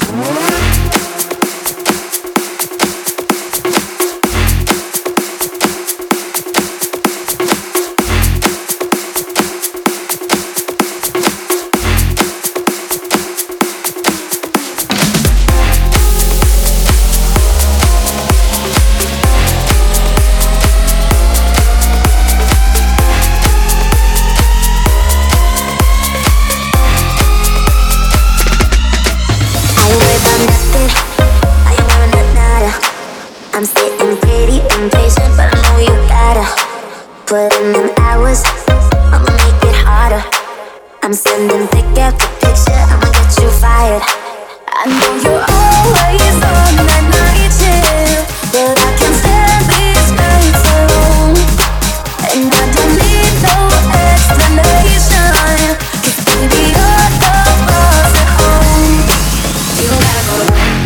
I'm sitting pretty impatient, but I know you gotta put in them hours. I'ma make it harder. I'm sending pick after picture, I'ma get you fired. I know you're always on that night shift, but I can't stand these nights alone. And I don't need no explanation, 'cause baby you're the boss at home. You gotta go.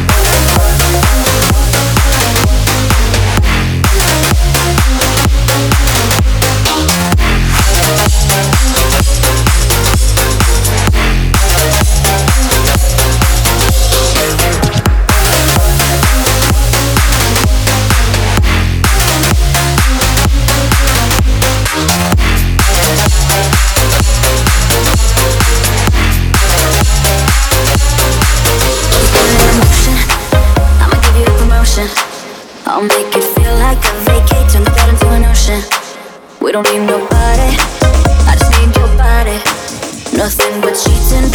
I'll make it feel like a vacate, turn the bed into an ocean. We don't need nobody, I just need your body. Nothing but cheating.